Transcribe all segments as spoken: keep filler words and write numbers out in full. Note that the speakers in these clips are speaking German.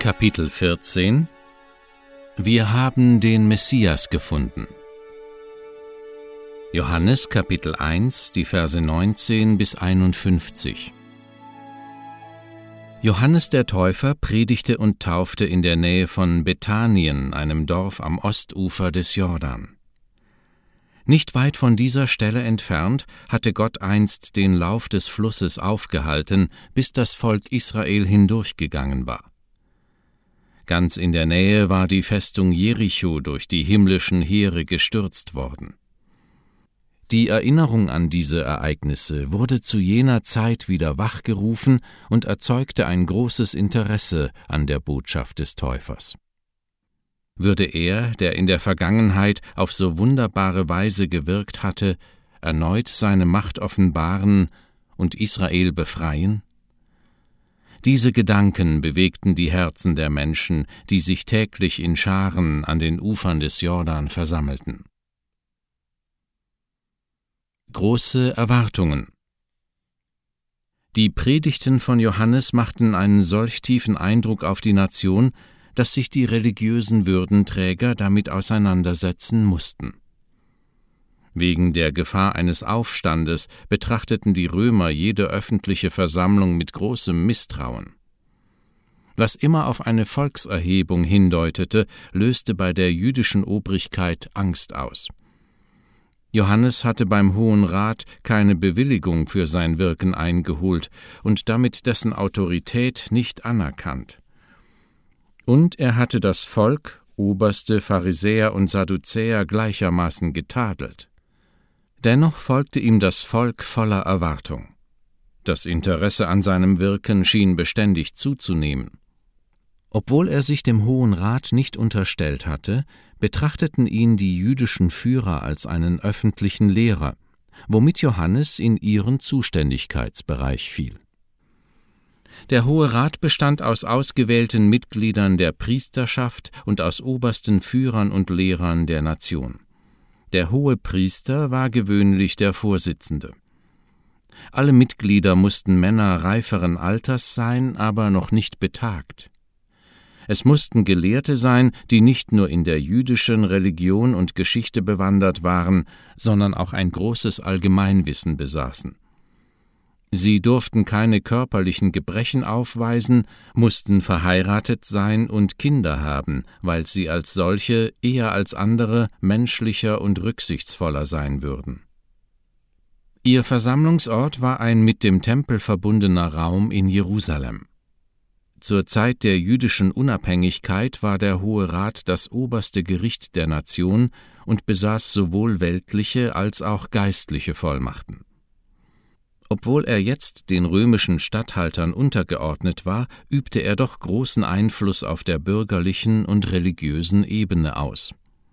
Kapitel vierzehn Wir haben den Messias gefunden. Johannes Kapitel eins, die Verse neunzehn bis einundfünfzig. Johannes der Täufer predigte und taufte in der Nähe von Bethanien, einem Dorf am Ostufer des Jordan. Nicht weit von dieser Stelle entfernt hatte Gott einst den Lauf des Flusses aufgehalten, bis das Volk Israel hindurchgegangen war. Ganz in der Nähe war die Festung Jericho durch die himmlischen Heere gestürzt worden. Die Erinnerung an diese Ereignisse wurde zu jener Zeit wieder wachgerufen und erzeugte ein großes Interesse an der Botschaft des Täufers. Würde er, der in der Vergangenheit auf so wunderbare Weise gewirkt hatte, erneut seine Macht offenbaren und Israel befreien? Diese Gedanken bewegten die Herzen der Menschen, die sich täglich in Scharen an den Ufern des Jordan versammelten. Große Erwartungen. Die Predigten von Johannes machten einen solch tiefen Eindruck auf die Nation, dass sich die religiösen Würdenträger damit auseinandersetzen mussten. Wegen der Gefahr eines Aufstandes betrachteten die Römer jede öffentliche Versammlung mit großem Misstrauen. Was immer auf eine Volkserhebung hindeutete, löste bei der jüdischen Obrigkeit Angst aus. Johannes hatte beim Hohen Rat keine Bewilligung für sein Wirken eingeholt und damit dessen Autorität nicht anerkannt. Und er hatte das Volk, Oberste, Pharisäer und Sadduzäer gleichermaßen getadelt. Dennoch folgte ihm das Volk voller Erwartung. Das Interesse an seinem Wirken schien beständig zuzunehmen. Obwohl er sich dem Hohen Rat nicht unterstellt hatte, betrachteten ihn die jüdischen Führer als einen öffentlichen Lehrer, womit Johannes in ihren Zuständigkeitsbereich fiel. Der Hohe Rat bestand aus ausgewählten Mitgliedern der Priesterschaft und aus obersten Führern und Lehrern der Nation. Der Hohepriester war gewöhnlich der Vorsitzende. Alle Mitglieder mussten Männer reiferen Alters sein, aber noch nicht betagt. Es mussten Gelehrte sein, die nicht nur in der jüdischen Religion und Geschichte bewandert waren, sondern auch ein großes Allgemeinwissen besaßen. Sie durften keine körperlichen Gebrechen aufweisen, mussten verheiratet sein und Kinder haben, weil sie als solche eher als andere menschlicher und rücksichtsvoller sein würden. Ihr Versammlungsort war ein mit dem Tempel verbundener Raum in Jerusalem. Zur Zeit der jüdischen Unabhängigkeit war der Hohe Rat das oberste Gericht der Nation und besaß sowohl weltliche als auch geistliche Vollmachten. Obwohl er jetzt den römischen Statthaltern untergeordnet war, übte er doch großen Einfluss auf der bürgerlichen und religiösen Ebene aus.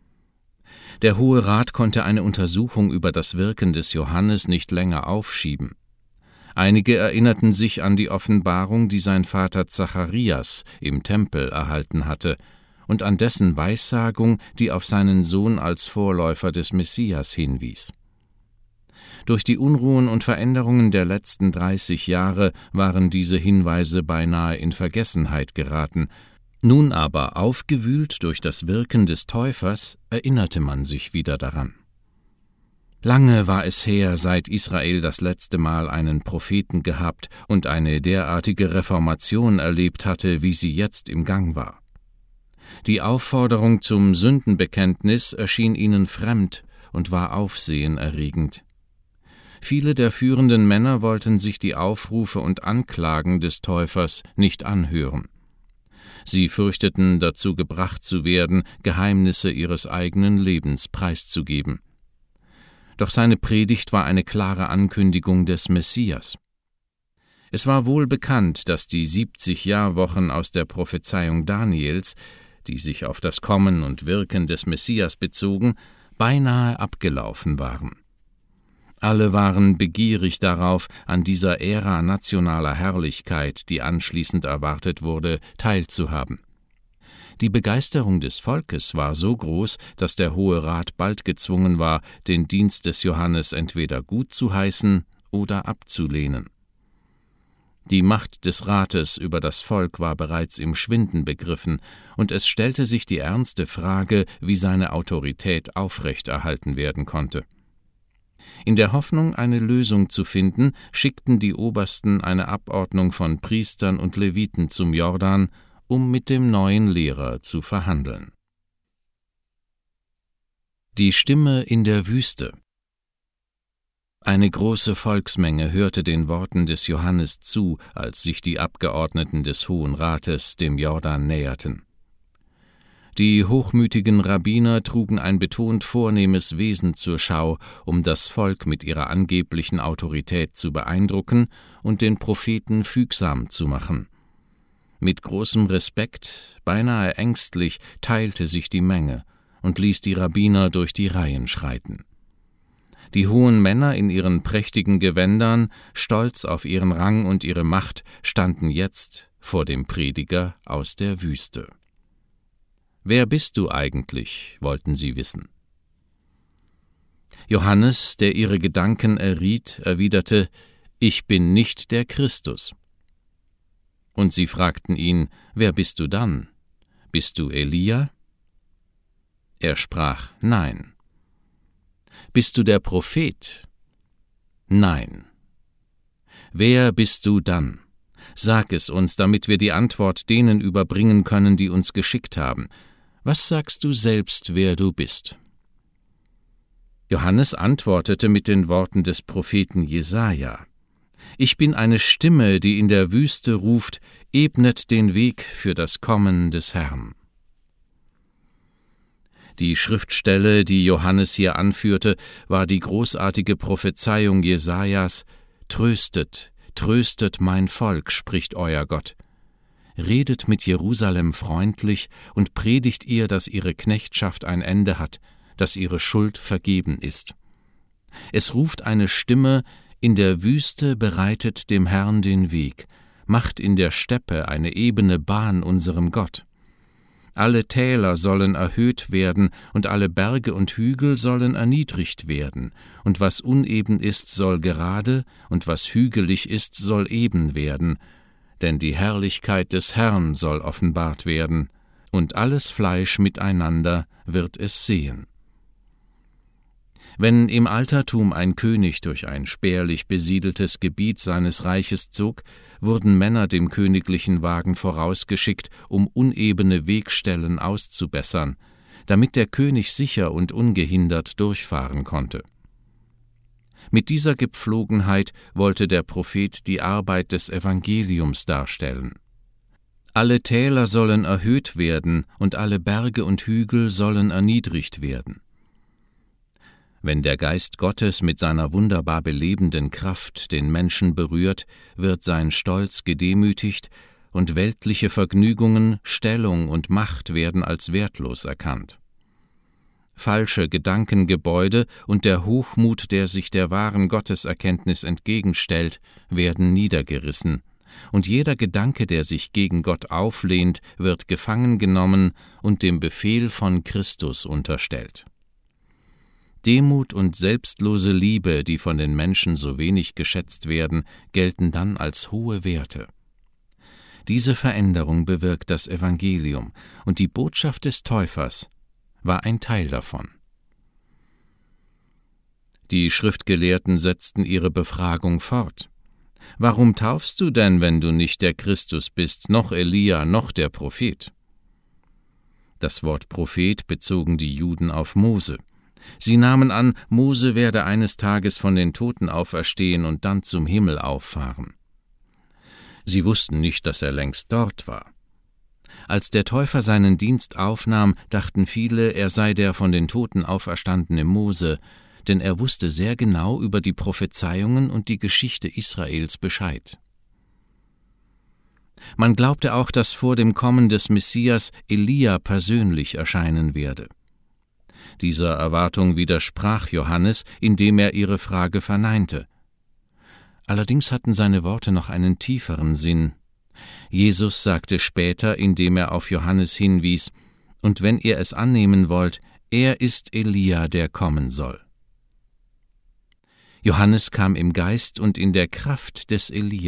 Der Hohe Rat konnte eine Untersuchung über das Wirken des Johannes nicht länger aufschieben. Einige erinnerten sich an die Offenbarung, die sein Vater Zacharias im Tempel erhalten hatte, und an dessen Weissagung, die auf seinen Sohn als Vorläufer des Messias hinwies. Durch die Unruhen und Veränderungen der letzten dreißig Jahre waren diese Hinweise beinahe in Vergessenheit geraten. Nun aber, aufgewühlt durch das Wirken des Täufers, erinnerte man sich wieder daran. Lange war es her, seit Israel das letzte Mal einen Propheten gehabt und eine derartige Reformation erlebt hatte, wie sie jetzt im Gang war. Die Aufforderung zum Sündenbekenntnis erschien ihnen fremd und war aufsehenerregend. Viele der führenden Männer wollten sich die Aufrufe und Anklagen des Täufers nicht anhören. Sie fürchteten, dazu gebracht zu werden, Geheimnisse ihres eigenen Lebens preiszugeben. Doch seine Predigt war eine klare Ankündigung des Messias. Es war wohl bekannt, dass die siebzig Jahrwochen aus der Prophezeiung Daniels, die sich auf das Kommen und Wirken des Messias bezogen, beinahe abgelaufen waren. Alle waren begierig darauf, an dieser Ära nationaler Herrlichkeit, die anschließend erwartet wurde, teilzuhaben. Die Begeisterung des Volkes war so groß, dass der Hohe Rat bald gezwungen war, den Dienst des Johannes entweder gut zu heißen oder abzulehnen. Die Macht des Rates über das Volk war bereits im Schwinden begriffen, und es stellte sich die ernste Frage, wie seine Autorität aufrechterhalten werden konnte. In der Hoffnung, eine Lösung zu finden, schickten die Obersten eine Abordnung von Priestern und Leviten zum Jordan, um mit dem neuen Lehrer zu verhandeln. Die Stimme in der Wüste. Eine große Volksmenge hörte den Worten des Johannes zu, als sich die Abgeordneten des Hohen Rates dem Jordan näherten. Die hochmütigen Rabbiner trugen ein betont vornehmes Wesen zur Schau, um das Volk mit ihrer angeblichen Autorität zu beeindrucken und den Propheten fügsam zu machen. Mit großem Respekt, beinahe ängstlich, teilte sich die Menge und ließ die Rabbiner durch die Reihen schreiten. Die hohen Männer in ihren prächtigen Gewändern, stolz auf ihren Rang und ihre Macht, standen jetzt vor dem Prediger aus der Wüste. »Wer bist du eigentlich?« wollten sie wissen. Johannes, der ihre Gedanken erriet, erwiderte: »Ich bin nicht der Christus.« Und sie fragten ihn: »Wer bist du dann? Bist du Elia?« Er sprach: »Nein.« »Bist du der Prophet?« »Nein.« »Wer bist du dann? Sag es uns, damit wir die Antwort denen überbringen können, die uns geschickt haben. Was sagst du selbst, wer du bist?« Johannes antwortete mit den Worten des Propheten Jesaja: »Ich bin eine Stimme, die in der Wüste ruft, ebnet den Weg für das Kommen des Herrn.« Die Schriftstelle, die Johannes hier anführte, war die großartige Prophezeiung Jesajas: »Tröstet, tröstet mein Volk, spricht euer Gott. Redet mit Jerusalem freundlich und predigt ihr, dass ihre Knechtschaft ein Ende hat, dass ihre Schuld vergeben ist. Es ruft eine Stimme: In der Wüste bereitet dem Herrn den Weg, macht in der Steppe eine ebene Bahn unserem Gott. Alle Täler sollen erhöht werden, und alle Berge und Hügel sollen erniedrigt werden, und was uneben ist, soll gerade, und was hügelig ist, soll eben werden, denn die Herrlichkeit des Herrn soll offenbart werden, und alles Fleisch miteinander wird es sehen.« Wenn im Altertum ein König durch ein spärlich besiedeltes Gebiet seines Reiches zog, wurden Männer dem königlichen Wagen vorausgeschickt, um unebene Wegstellen auszubessern, damit der König sicher und ungehindert durchfahren konnte. Mit dieser Gepflogenheit wollte der Prophet die Arbeit des Evangeliums darstellen. Alle Täler sollen erhöht werden, und alle Berge und Hügel sollen erniedrigt werden. Wenn der Geist Gottes mit seiner wunderbar belebenden Kraft den Menschen berührt, wird sein Stolz gedemütigt und weltliche Vergnügungen, Stellung und Macht werden als wertlos erkannt. Falsche Gedankengebäude und der Hochmut, der sich der wahren Gotteserkenntnis entgegenstellt, werden niedergerissen, und jeder Gedanke, der sich gegen Gott auflehnt, wird gefangen genommen und dem Befehl von Christus unterstellt. Demut und selbstlose Liebe, die von den Menschen so wenig geschätzt werden, gelten dann als hohe Werte. Diese Veränderung bewirkt das Evangelium, und die Botschaft des Täufers war ein Teil davon. Die Schriftgelehrten setzten ihre Befragung fort. »Warum taufst du denn, wenn du nicht der Christus bist, noch Elia, noch der Prophet?« Das Wort Prophet bezogen die Juden auf Mose. Sie nahmen an, Mose werde eines Tages von den Toten auferstehen und dann zum Himmel auffahren. Sie wussten nicht, dass er längst dort war. Als der Täufer seinen Dienst aufnahm, dachten viele, er sei der von den Toten auferstandene Mose, denn er wusste sehr genau über die Prophezeiungen und die Geschichte Israels Bescheid. Man glaubte auch, dass vor dem Kommen des Messias Elia persönlich erscheinen werde. Dieser Erwartung widersprach Johannes, indem er ihre Frage verneinte. Allerdings hatten seine Worte noch einen tieferen Sinn. Jesus sagte später, indem er auf Johannes hinwies: »Und wenn ihr es annehmen wollt, er ist Elia, der kommen soll.« Johannes kam im Geist und in der Kraft des Elia,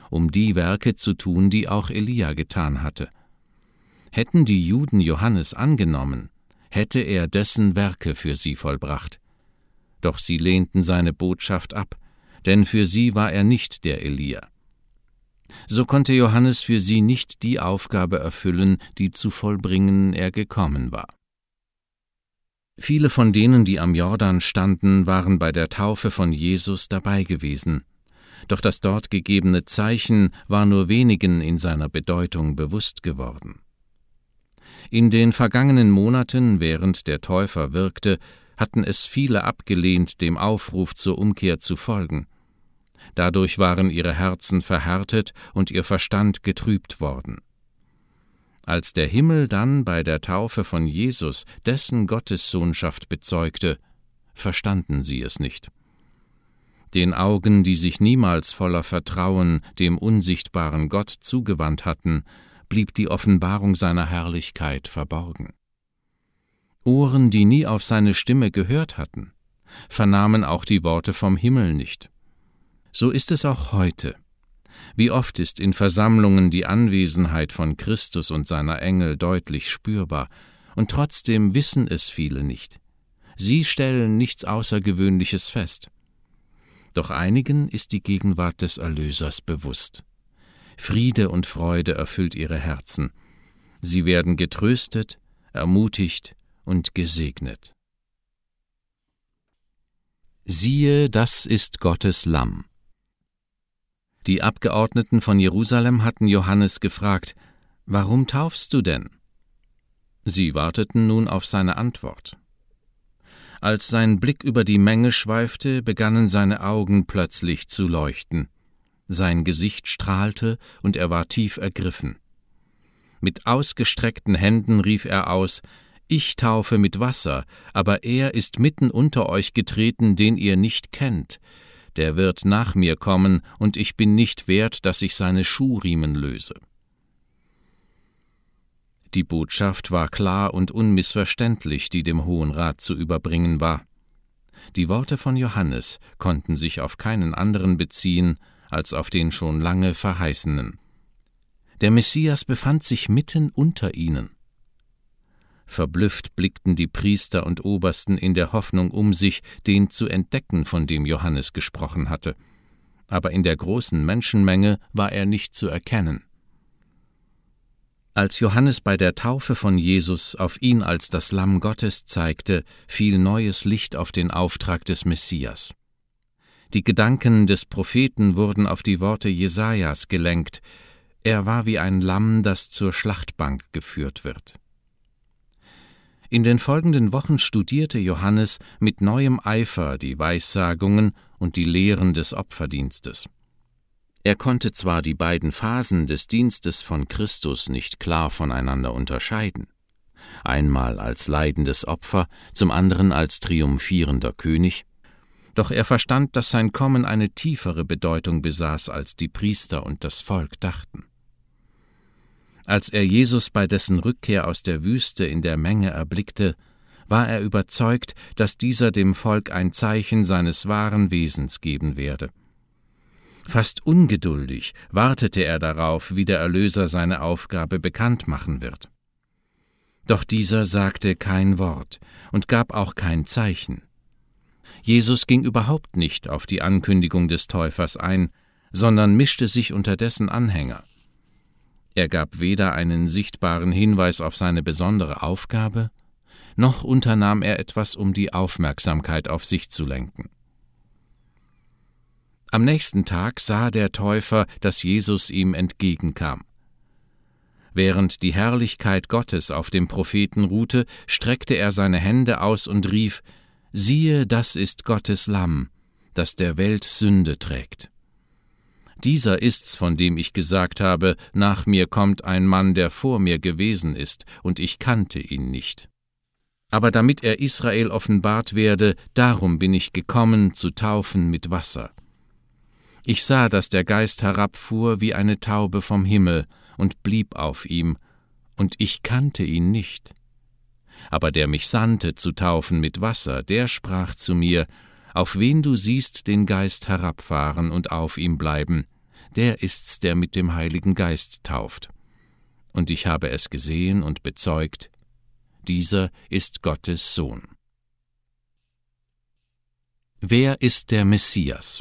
um die Werke zu tun, die auch Elia getan hatte. Hätten die Juden Johannes angenommen, hätte er dessen Werke für sie vollbracht. Doch sie lehnten seine Botschaft ab, denn für sie war er nicht der Elia. So konnte Johannes für sie nicht die Aufgabe erfüllen, die zu vollbringen er gekommen war. Viele von denen, die am Jordan standen, waren bei der Taufe von Jesus dabei gewesen. Doch das dort gegebene Zeichen war nur wenigen in seiner Bedeutung bewusst geworden. In den vergangenen Monaten, während der Täufer wirkte, hatten es viele abgelehnt, dem Aufruf zur Umkehr zu folgen. Dadurch waren ihre Herzen verhärtet und ihr Verstand getrübt worden. Als der Himmel dann bei der Taufe von Jesus dessen Gottessohnschaft bezeugte, verstanden sie es nicht. Den Augen, die sich niemals voller Vertrauen dem unsichtbaren Gott zugewandt hatten, blieb die Offenbarung seiner Herrlichkeit verborgen. Ohren, die nie auf seine Stimme gehört hatten, vernahmen auch die Worte vom Himmel nicht. So ist es auch heute. Wie oft ist in Versammlungen die Anwesenheit von Christus und seiner Engel deutlich spürbar, und trotzdem wissen es viele nicht. Sie stellen nichts Außergewöhnliches fest. Doch einigen ist die Gegenwart des Erlösers bewusst. Friede und Freude erfüllt ihre Herzen. Sie werden getröstet, ermutigt und gesegnet. Siehe, das ist Gottes Lamm. Die Abgeordneten von Jerusalem hatten Johannes gefragt, »Warum taufst du denn?« Sie warteten nun auf seine Antwort. Als sein Blick über die Menge schweifte, begannen seine Augen plötzlich zu leuchten. Sein Gesicht strahlte und er war tief ergriffen. Mit ausgestreckten Händen rief er aus, »Ich taufe mit Wasser, aber er ist mitten unter euch getreten, den ihr nicht kennt. Der wird nach mir kommen, und ich bin nicht wert, dass ich seine Schuhriemen löse.« Die Botschaft war klar und unmissverständlich, die dem Hohen Rat zu überbringen war. Die Worte von Johannes konnten sich auf keinen anderen beziehen, als auf den schon lange Verheißenen. Der Messias befand sich mitten unter ihnen. Verblüfft blickten die Priester und Obersten in der Hoffnung um sich, den zu entdecken, von dem Johannes gesprochen hatte. Aber in der großen Menschenmenge war er nicht zu erkennen. Als Johannes bei der Taufe von Jesus auf ihn als das Lamm Gottes zeigte, fiel neues Licht auf den Auftrag des Messias. Die Gedanken des Propheten wurden auf die Worte Jesajas gelenkt. Er war wie ein Lamm, das zur Schlachtbank geführt wird. In den folgenden Wochen studierte Johannes mit neuem Eifer die Weissagungen und die Lehren des Opferdienstes. Er konnte zwar die beiden Phasen des Dienstes von Christus nicht klar voneinander unterscheiden, einmal als leidendes Opfer, zum anderen als triumphierender König, doch er verstand, dass sein Kommen eine tiefere Bedeutung besaß, als die Priester und das Volk dachten. Als er Jesus bei dessen Rückkehr aus der Wüste in der Menge erblickte, war er überzeugt, dass dieser dem Volk ein Zeichen seines wahren Wesens geben werde. Fast ungeduldig wartete er darauf, wie der Erlöser seine Aufgabe bekannt machen wird. Doch dieser sagte kein Wort und gab auch kein Zeichen. Jesus ging überhaupt nicht auf die Ankündigung des Täufers ein, sondern mischte sich unter dessen Anhänger. Er gab weder einen sichtbaren Hinweis auf seine besondere Aufgabe, noch unternahm er etwas, um die Aufmerksamkeit auf sich zu lenken. Am nächsten Tag sah der Täufer, dass Jesus ihm entgegenkam. Während die Herrlichkeit Gottes auf dem Propheten ruhte, streckte er seine Hände aus und rief, »Siehe, das ist Gottes Lamm, das der Welt Sünde trägt. Dieser ist's, von dem ich gesagt habe, nach mir kommt ein Mann, der vor mir gewesen ist, und ich kannte ihn nicht. Aber damit er Israel offenbart werde, darum bin ich gekommen, zu taufen mit Wasser. Ich sah, dass der Geist herabfuhr wie eine Taube vom Himmel und blieb auf ihm, und ich kannte ihn nicht. Aber der mich sandte, zu taufen mit Wasser, der sprach zu mir, auf wen du siehst den Geist herabfahren und auf ihm bleiben, der ist's, der mit dem Heiligen Geist tauft. Und ich habe es gesehen und bezeugt, dieser ist Gottes Sohn. Wer ist der Messias?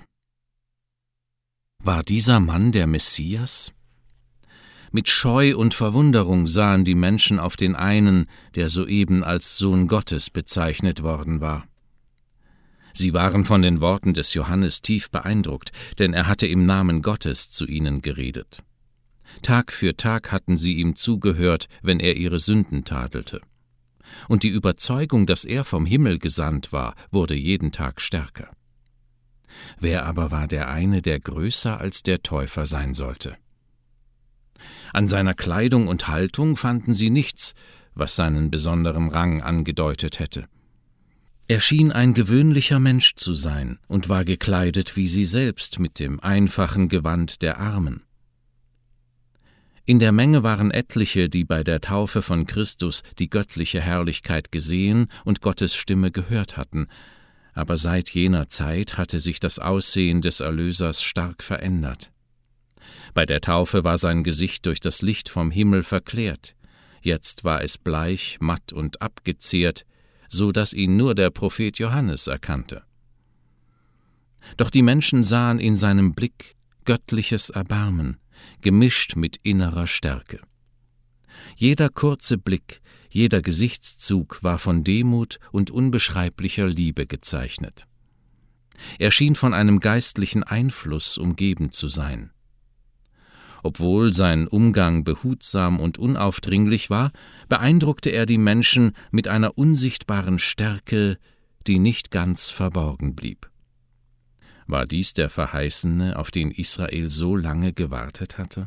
War dieser Mann der Messias? Mit Scheu und Verwunderung sahen die Menschen auf den einen, der soeben als Sohn Gottes bezeichnet worden war. Sie waren von den Worten des Johannes tief beeindruckt, denn er hatte im Namen Gottes zu ihnen geredet. Tag für Tag hatten sie ihm zugehört, wenn er ihre Sünden tadelte. Und die Überzeugung, dass er vom Himmel gesandt war, wurde jeden Tag stärker. Wer aber war der eine, der größer als der Täufer sein sollte? An seiner Kleidung und Haltung fanden sie nichts, was seinen besonderen Rang angedeutet hätte. Er schien ein gewöhnlicher Mensch zu sein und war gekleidet wie sie selbst mit dem einfachen Gewand der Armen. In der Menge waren etliche, die bei der Taufe von Christus die göttliche Herrlichkeit gesehen und Gottes Stimme gehört hatten, aber seit jener Zeit hatte sich das Aussehen des Erlösers stark verändert. Bei der Taufe war sein Gesicht durch das Licht vom Himmel verklärt, jetzt war es bleich, matt und abgezehrt, so dass ihn nur der Prophet Johannes erkannte. Doch die Menschen sahen in seinem Blick göttliches Erbarmen, gemischt mit innerer Stärke. Jeder kurze Blick, jeder Gesichtszug war von Demut und unbeschreiblicher Liebe gezeichnet. Er schien von einem geistlichen Einfluss umgeben zu sein. Obwohl sein Umgang behutsam und unaufdringlich war, beeindruckte er die Menschen mit einer unsichtbaren Stärke, die nicht ganz verborgen blieb. War dies der Verheißene, auf den Israel so lange gewartet hatte?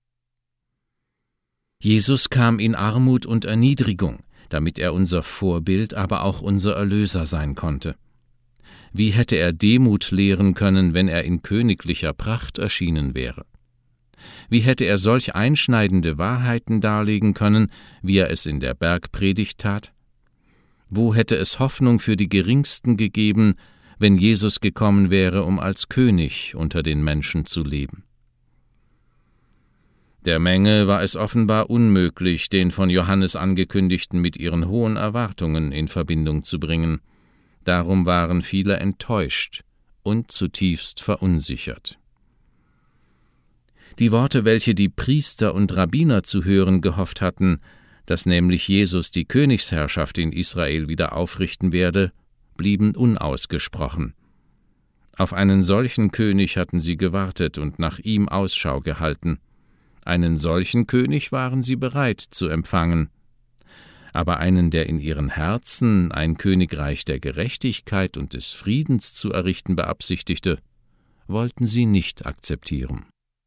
Jesus kam in Armut und Erniedrigung, damit er unser Vorbild, aber auch unser Erlöser sein konnte. Wie hätte er Demut lehren können, wenn er in königlicher Pracht erschienen wäre? Wie hätte er solch einschneidende Wahrheiten darlegen können, wie er es in der Bergpredigt tat? Wo hätte es Hoffnung für die Geringsten gegeben, wenn Jesus gekommen wäre, um als König unter den Menschen zu leben? Der Menge war es offenbar unmöglich, den von Johannes angekündigten mit ihren hohen Erwartungen in Verbindung zu bringen. Darum waren viele enttäuscht und zutiefst verunsichert. Die Worte, welche die Priester und Rabbiner zu hören gehofft hatten, dass nämlich Jesus die Königsherrschaft in Israel wieder aufrichten werde, blieben unausgesprochen. Auf einen solchen König hatten sie gewartet und nach ihm Ausschau gehalten. Einen solchen König waren sie bereit zu empfangen. Aber einen, der in ihren Herzen ein Königreich der Gerechtigkeit und des Friedens zu errichten beabsichtigte, wollten sie nicht akzeptieren.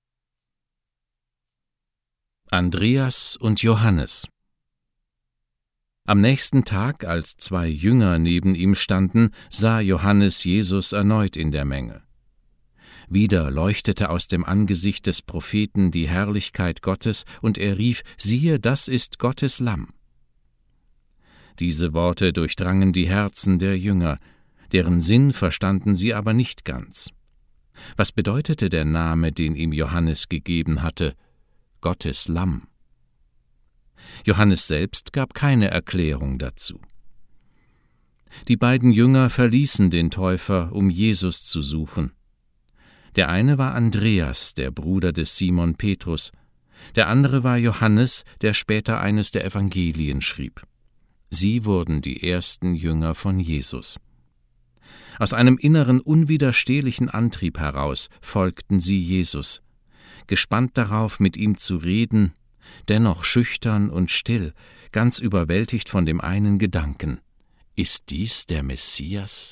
Andreas und Johannes. Am nächsten Tag, als zwei Jünger neben ihm standen, sah Johannes Jesus erneut in der Menge. Wieder leuchtete aus dem Angesicht des Propheten die Herrlichkeit Gottes, und er rief: Siehe, das ist Gottes Lamm. Diese Worte durchdrangen die Herzen der Jünger, deren Sinn verstanden sie aber nicht ganz. Was bedeutete der Name, den ihm Johannes gegeben hatte? Gottes Lamm. Johannes selbst gab keine Erklärung dazu. Die beiden Jünger verließen den Täufer, um Jesus zu suchen. Der eine war Andreas, der Bruder des Simon Petrus, der andere war Johannes, der später eines der Evangelien schrieb. Sie wurden die ersten Jünger von Jesus. Aus einem inneren, unwiderstehlichen Antrieb heraus folgten sie Jesus, gespannt darauf, mit ihm zu reden, dennoch schüchtern und still, ganz überwältigt von dem einen Gedanken: Ist dies der Messias?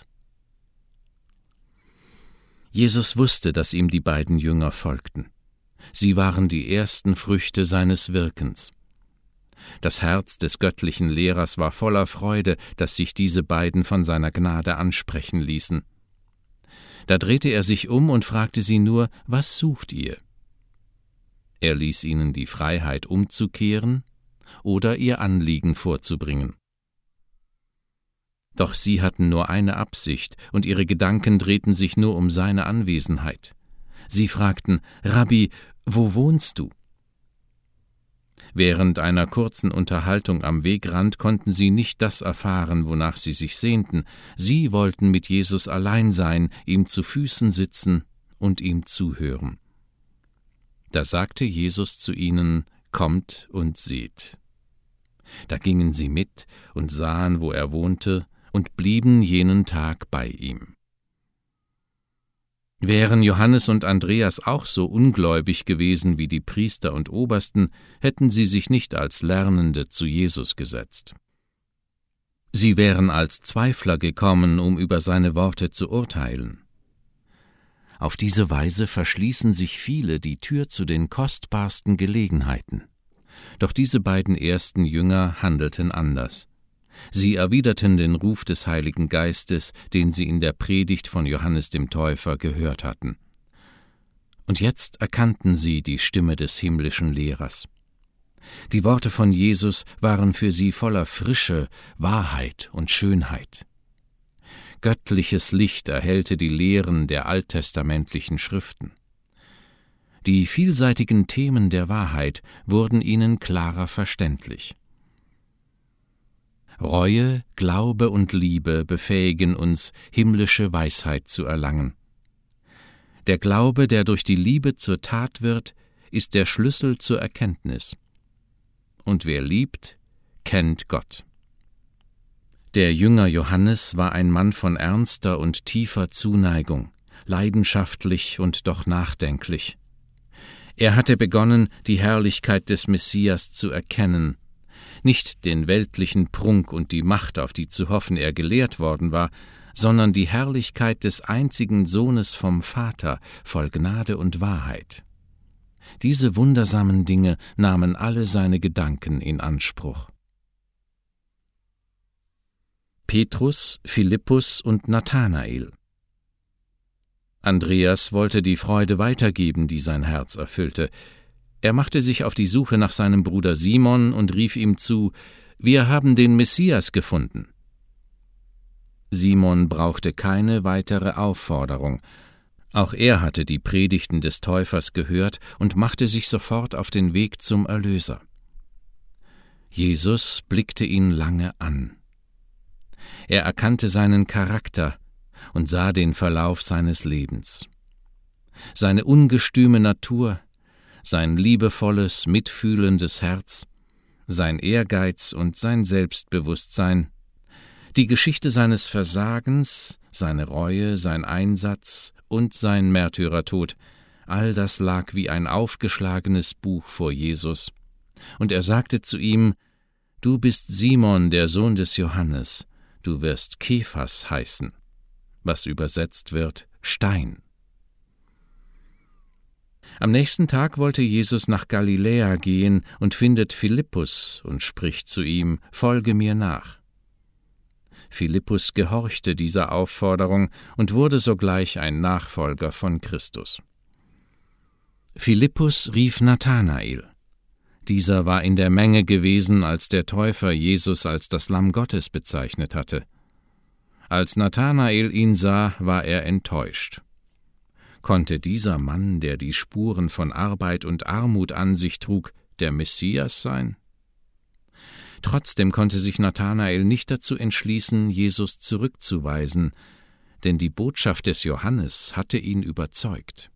Jesus wusste, dass ihm die beiden Jünger folgten. Sie waren die ersten Früchte seines Wirkens. Das Herz des göttlichen Lehrers war voller Freude, dass sich diese beiden von seiner Gnade ansprechen ließen. Da drehte er sich um und fragte sie nur: Was sucht ihr? Er ließ ihnen die Freiheit, umzukehren oder ihr Anliegen vorzubringen. Doch sie hatten nur eine Absicht, und ihre Gedanken drehten sich nur um seine Anwesenheit. Sie fragten: »Rabbi, wo wohnst du?« Während einer kurzen Unterhaltung am Wegrand konnten sie nicht das erfahren, wonach sie sich sehnten. Sie wollten mit Jesus allein sein, ihm zu Füßen sitzen und ihm zuhören. Da sagte Jesus zu ihnen: »Kommt und seht.« Da gingen sie mit und sahen, wo er wohnte, und blieben jenen Tag bei ihm. Wären Johannes und Andreas auch so ungläubig gewesen wie die Priester und Obersten, hätten sie sich nicht als Lernende zu Jesus gesetzt. Sie wären als Zweifler gekommen, um über seine Worte zu urteilen. Auf diese Weise verschließen sich viele die Tür zu den kostbarsten Gelegenheiten. Doch diese beiden ersten Jünger handelten anders. Sie erwiderten den Ruf des Heiligen Geistes, den sie in der Predigt von Johannes dem Täufer gehört hatten. Und jetzt erkannten sie die Stimme des himmlischen Lehrers. Die Worte von Jesus waren für sie voller Frische, Wahrheit und Schönheit. Göttliches Licht erhellte die Lehren der alttestamentlichen Schriften. Die vielseitigen Themen der Wahrheit wurden ihnen klarer verständlich. Reue, Glaube und Liebe befähigen uns, himmlische Weisheit zu erlangen. Der Glaube, der durch die Liebe zur Tat wird, ist der Schlüssel zur Erkenntnis. Und wer liebt, kennt Gott. Der Jünger Johannes war ein Mann von ernster und tiefer Zuneigung, leidenschaftlich und doch nachdenklich. Er hatte begonnen, die Herrlichkeit des Messias zu erkennen, nicht den weltlichen Prunk und die Macht, auf die zu hoffen er gelehrt worden war, sondern die Herrlichkeit des einzigen Sohnes vom Vater, voll Gnade und Wahrheit. Diese wundersamen Dinge nahmen alle seine Gedanken in Anspruch. Petrus, Philippus und Nathanael. Andreas wollte die Freude weitergeben, die sein Herz erfüllte. Er machte sich auf die Suche nach seinem Bruder Simon und rief ihm zu: »Wir haben den Messias gefunden.« Simon brauchte keine weitere Aufforderung. Auch er hatte die Predigten des Täufers gehört und machte sich sofort auf den Weg zum Erlöser. Jesus blickte ihn lange an. Er erkannte seinen Charakter und sah den Verlauf seines Lebens. Seine ungestüme Natur, sein liebevolles, mitfühlendes Herz, sein Ehrgeiz und sein Selbstbewusstsein, die Geschichte seines Versagens, seine Reue, sein Einsatz und sein Märtyrertod, all das lag wie ein aufgeschlagenes Buch vor Jesus, und er sagte zu ihm: »Du bist Simon, der Sohn des Johannes, du wirst Kephas heißen«, was übersetzt wird Stein. Am nächsten Tag wollte Jesus nach Galiläa gehen und findet Philippus und spricht zu ihm: »Folge mir nach.« Philippus gehorchte dieser Aufforderung und wurde sogleich ein Nachfolger von Christus. Philippus rief Nathanael. Dieser war in der Menge gewesen, als der Täufer Jesus als das Lamm Gottes bezeichnet hatte. Als Nathanael ihn sah, war er enttäuscht. Konnte dieser Mann, der die Spuren von Arbeit und Armut an sich trug, der Messias sein? Trotzdem konnte sich Nathanael nicht dazu entschließen, Jesus zurückzuweisen, denn die Botschaft des Johannes hatte ihn überzeugt.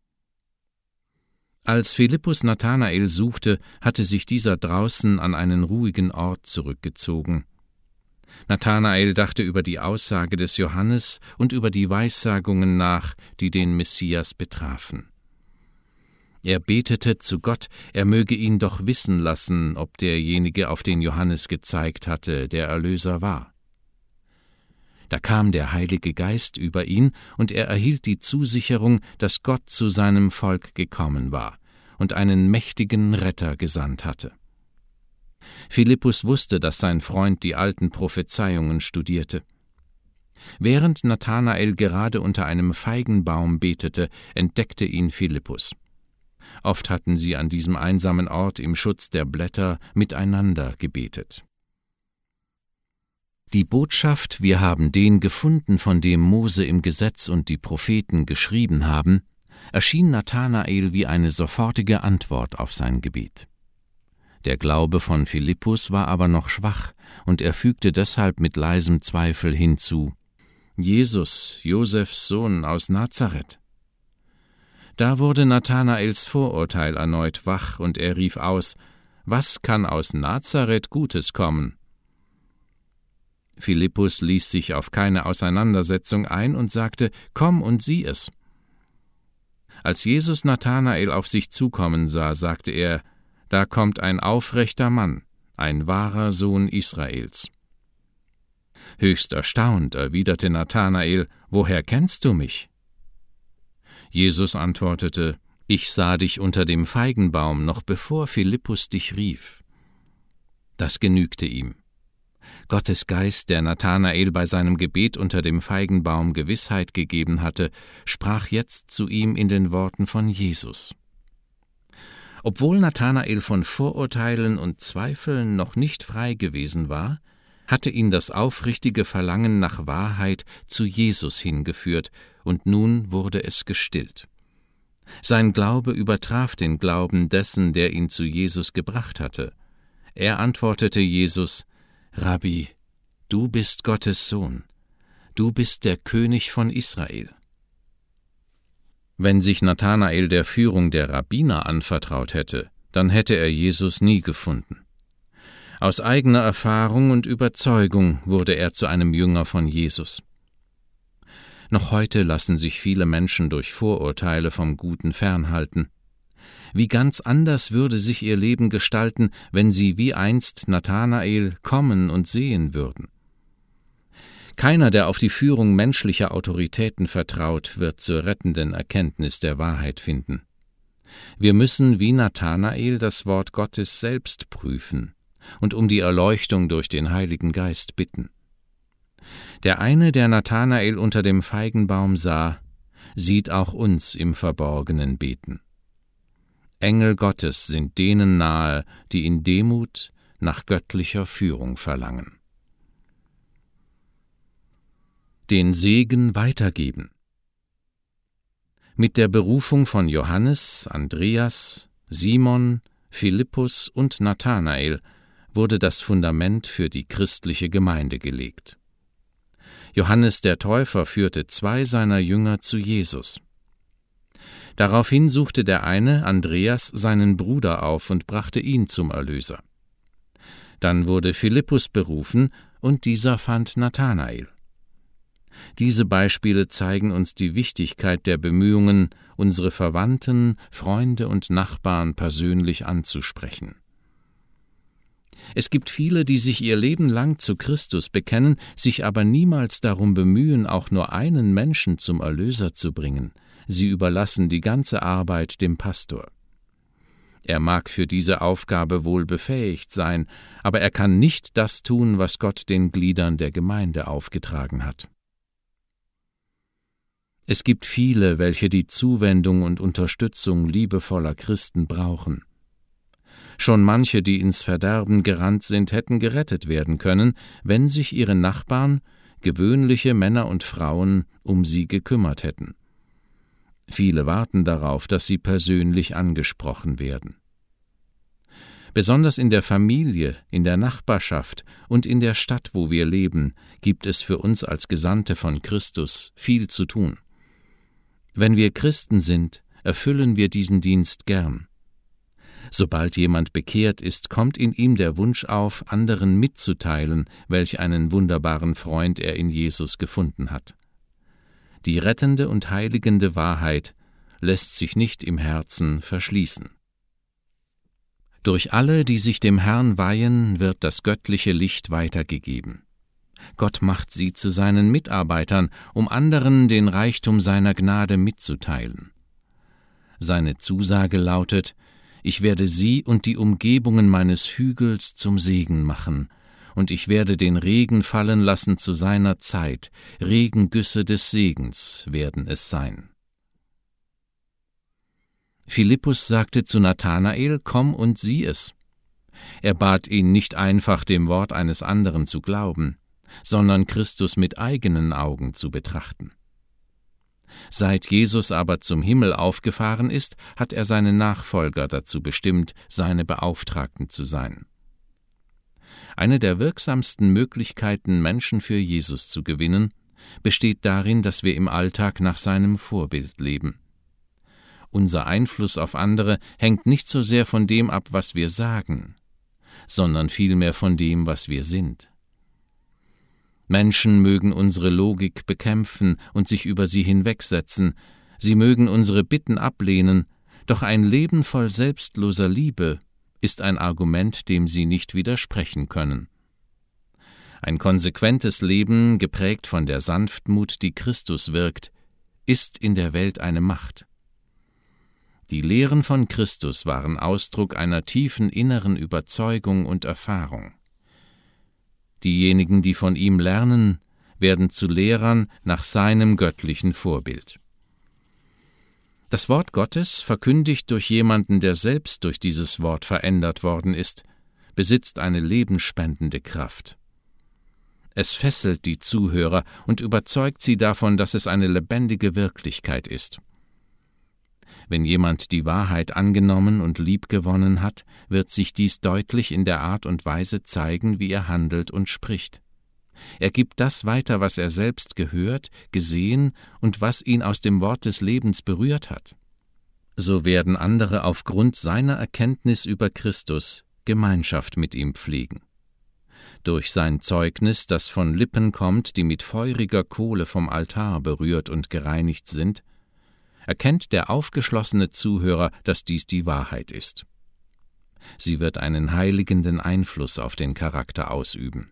Als Philippus Nathanael suchte, hatte sich dieser draußen an einen ruhigen Ort zurückgezogen. Nathanael dachte über die Aussage des Johannes und über die Weissagungen nach, die den Messias betrafen. Er betete zu Gott, er möge ihn doch wissen lassen, ob derjenige, auf den Johannes gezeigt hatte, der Erlöser war. Da kam der Heilige Geist über ihn, und er erhielt die Zusicherung, dass Gott zu seinem Volk gekommen war und einen mächtigen Retter gesandt hatte. Philippus wusste, dass sein Freund die alten Prophezeiungen studierte. Während Nathanael gerade unter einem Feigenbaum betete, entdeckte ihn Philippus. Oft hatten sie an diesem einsamen Ort im Schutz der Blätter miteinander gebetet. Die Botschaft, wir haben den gefunden, von dem Mose im Gesetz und die Propheten geschrieben haben, erschien Nathanael wie eine sofortige Antwort auf sein Gebet. Der Glaube von Philippus war aber noch schwach, und er fügte deshalb mit leisem Zweifel hinzu: »Jesus, Josefs Sohn aus Nazareth.« Da wurde Nathanaels Vorurteil erneut wach, und er rief aus: »Was kann aus Nazareth Gutes kommen?« Philippus ließ sich auf keine Auseinandersetzung ein und sagte: »Komm und sieh es.« Als Jesus Nathanael auf sich zukommen sah, sagte er: »Da kommt ein aufrechter Mann, ein wahrer Sohn Israels.« Höchst erstaunt erwiderte Nathanael: »Woher kennst du mich?« Jesus antwortete: »Ich sah dich unter dem Feigenbaum, noch bevor Philippus dich rief.« Das genügte ihm. Gottes Geist, der Nathanael bei seinem Gebet unter dem Feigenbaum Gewissheit gegeben hatte, sprach jetzt zu ihm in den Worten von Jesus. Obwohl Nathanael von Vorurteilen und Zweifeln noch nicht frei gewesen war, hatte ihn das aufrichtige Verlangen nach Wahrheit zu Jesus hingeführt, und nun wurde es gestillt. Sein Glaube übertraf den Glauben dessen, der ihn zu Jesus gebracht hatte. Er antwortete Jesus: »Rabbi, du bist Gottes Sohn, du bist der König von Israel.« Wenn sich Nathanael der Führung der Rabbiner anvertraut hätte, dann hätte er Jesus nie gefunden. Aus eigener Erfahrung und Überzeugung wurde er zu einem Jünger von Jesus. Noch heute lassen sich viele Menschen durch Vorurteile vom Guten fernhalten. Wie ganz anders würde sich ihr Leben gestalten, wenn sie wie einst Nathanael kommen und sehen würden. Keiner, der auf die Führung menschlicher Autoritäten vertraut, wird zur rettenden Erkenntnis der Wahrheit finden. Wir müssen wie Nathanael das Wort Gottes selbst prüfen und um die Erleuchtung durch den Heiligen Geist bitten. Der eine, der Nathanael unter dem Feigenbaum sah, sieht auch uns im Verborgenen beten. Engel Gottes sind denen nahe, die in Demut nach göttlicher Führung verlangen. Den Segen weitergeben. Mit der Berufung von Johannes, Andreas, Simon, Philippus und Nathanael wurde das Fundament für die christliche Gemeinde gelegt. Johannes der Täufer führte zwei seiner Jünger zu Jesus. Daraufhin suchte der eine, Andreas, seinen Bruder auf und brachte ihn zum Erlöser. Dann wurde Philippus berufen, und dieser fand Nathanael. Diese Beispiele zeigen uns die Wichtigkeit der Bemühungen, unsere Verwandten, Freunde und Nachbarn persönlich anzusprechen. Es gibt viele, die sich ihr Leben lang zu Christus bekennen, sich aber niemals darum bemühen, auch nur einen Menschen zum Erlöser zu bringen. Sie überlassen die ganze Arbeit dem Pastor. Er mag für diese Aufgabe wohl befähigt sein, aber er kann nicht das tun, was Gott den Gliedern der Gemeinde aufgetragen hat. Es gibt viele, welche die Zuwendung und Unterstützung liebevoller Christen brauchen. Schon manche, die ins Verderben gerannt sind, hätten gerettet werden können, wenn sich ihre Nachbarn, gewöhnliche Männer und Frauen, um sie gekümmert hätten. Viele warten darauf, dass sie persönlich angesprochen werden. Besonders in der Familie, in der Nachbarschaft und in der Stadt, wo wir leben, gibt es für uns als Gesandte von Christus viel zu tun. Wenn wir Christen sind, erfüllen wir diesen Dienst gern. Sobald jemand bekehrt ist, kommt in ihm der Wunsch auf, anderen mitzuteilen, welch einen wunderbaren Freund er in Jesus gefunden hat. Die rettende und heiligende Wahrheit lässt sich nicht im Herzen verschließen. Durch alle, die sich dem Herrn weihen, wird das göttliche Licht weitergegeben. Gott macht sie zu seinen Mitarbeitern, um anderen den Reichtum seiner Gnade mitzuteilen. Seine Zusage lautet: Ich werde sie und die Umgebungen meines Hügels zum Segen machen, und ich werde den Regen fallen lassen zu seiner Zeit, Regengüsse des Segens werden es sein. Philippus sagte zu Nathanael: Komm und sieh es. Er bat ihn nicht einfach, dem Wort eines anderen zu glauben, sondern Christus mit eigenen Augen zu betrachten. Seit Jesus aber zum Himmel aufgefahren ist, hat er seine Nachfolger dazu bestimmt, seine Beauftragten zu sein. Eine der wirksamsten Möglichkeiten, Menschen für Jesus zu gewinnen, besteht darin, dass wir im Alltag nach seinem Vorbild leben. Unser Einfluss auf andere hängt nicht so sehr von dem ab, was wir sagen, sondern vielmehr von dem, was wir sind. Menschen mögen unsere Logik bekämpfen und sich über sie hinwegsetzen, sie mögen unsere Bitten ablehnen, doch ein Leben voll selbstloser Liebe ist ein Argument, dem sie nicht widersprechen können. Ein konsequentes Leben, geprägt von der Sanftmut, die Christus wirkt, ist in der Welt eine Macht. Die Lehren von Christus waren Ausdruck einer tiefen inneren Überzeugung und Erfahrung. Diejenigen, die von ihm lernen, werden zu Lehrern nach seinem göttlichen Vorbild. Das Wort Gottes, verkündigt durch jemanden, der selbst durch dieses Wort verändert worden ist, besitzt eine lebensspendende Kraft. Es fesselt die Zuhörer und überzeugt sie davon, dass es eine lebendige Wirklichkeit ist. Wenn jemand die Wahrheit angenommen und liebgewonnen hat, wird sich dies deutlich in der Art und Weise zeigen, wie er handelt und spricht. Er gibt das weiter, was er selbst gehört, gesehen und was ihn aus dem Wort des Lebens berührt hat. So werden andere aufgrund seiner Erkenntnis über Christus Gemeinschaft mit ihm pflegen. Durch sein Zeugnis, das von Lippen kommt, die mit feuriger Kohle vom Altar berührt und gereinigt sind, erkennt der aufgeschlossene Zuhörer, dass dies die Wahrheit ist. Sie wird einen heiligenden Einfluss auf den Charakter ausüben.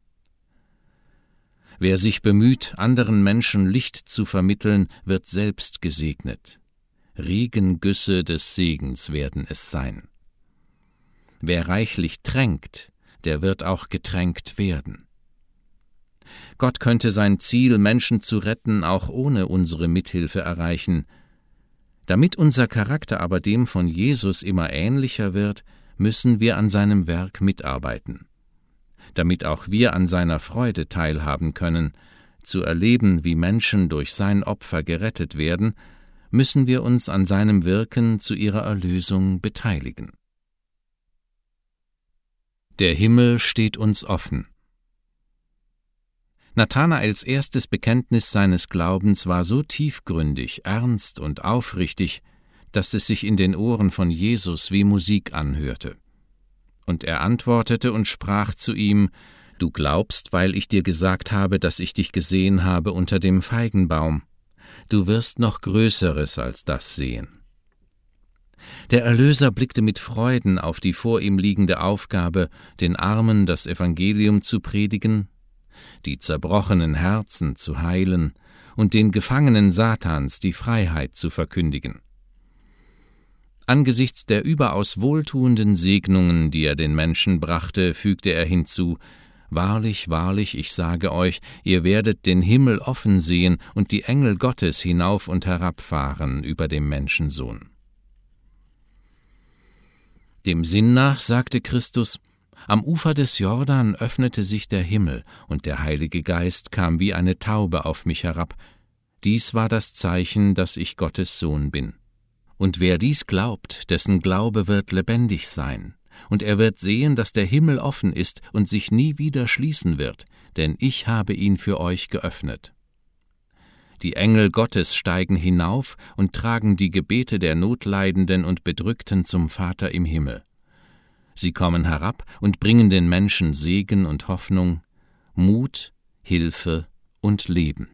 Wer sich bemüht, anderen Menschen Licht zu vermitteln, wird selbst gesegnet. Regengüsse des Segens werden es sein. Wer reichlich tränkt, der wird auch getränkt werden. Gott könnte sein Ziel, Menschen zu retten, auch ohne unsere Mithilfe erreichen. Damit unser Charakter aber dem von Jesus immer ähnlicher wird, müssen wir an seinem Werk mitarbeiten. Damit auch wir an seiner Freude teilhaben können, zu erleben, wie Menschen durch sein Opfer gerettet werden, müssen wir uns an seinem Wirken zu ihrer Erlösung beteiligen. Der Himmel steht uns offen. Nathanaels erstes Bekenntnis seines Glaubens war so tiefgründig, ernst und aufrichtig, dass es sich in den Ohren von Jesus wie Musik anhörte. Und er antwortete und sprach zu ihm: »Du glaubst, weil ich dir gesagt habe, dass ich dich gesehen habe unter dem Feigenbaum. Du wirst noch Größeres als das sehen.« Der Erlöser blickte mit Freuden auf die vor ihm liegende Aufgabe, den Armen das Evangelium zu predigen, die zerbrochenen Herzen zu heilen und den Gefangenen Satans die Freiheit zu verkündigen. Angesichts der überaus wohltuenden Segnungen, die er den Menschen brachte, fügte er hinzu: »Wahrlich, wahrlich, ich sage euch, ihr werdet den Himmel offen sehen und die Engel Gottes hinauf und herabfahren über dem Menschensohn.« Dem Sinn nach sagte Christus: »Am Ufer des Jordan öffnete sich der Himmel, und der Heilige Geist kam wie eine Taube auf mich herab. Dies war das Zeichen, dass ich Gottes Sohn bin. Und wer dies glaubt, dessen Glaube wird lebendig sein, und er wird sehen, dass der Himmel offen ist und sich nie wieder schließen wird, denn ich habe ihn für euch geöffnet.« Die Engel Gottes steigen hinauf und tragen die Gebete der Notleidenden und Bedrückten zum Vater im Himmel. Sie kommen herab und bringen den Menschen Segen und Hoffnung, Mut, Hilfe und Leben.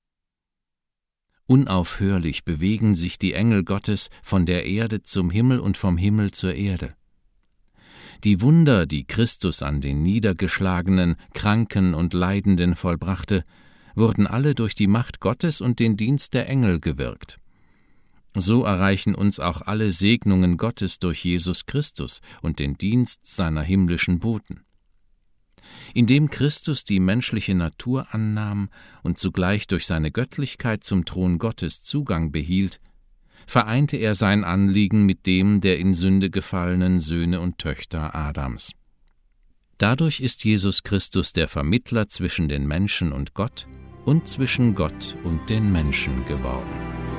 Unaufhörlich bewegen sich die Engel Gottes von der Erde zum Himmel und vom Himmel zur Erde. Die Wunder, die Christus an den Niedergeschlagenen, Kranken und Leidenden vollbrachte, wurden alle durch die Macht Gottes und den Dienst der Engel gewirkt. So erreichen uns auch alle Segnungen Gottes durch Jesus Christus und den Dienst seiner himmlischen Boten. Indem Christus die menschliche Natur annahm und zugleich durch seine Göttlichkeit zum Thron Gottes Zugang behielt, vereinte er sein Anliegen mit dem der in Sünde gefallenen Söhne und Töchter Adams. Dadurch ist Jesus Christus der Vermittler zwischen den Menschen und Gott und zwischen Gott und den Menschen geworden.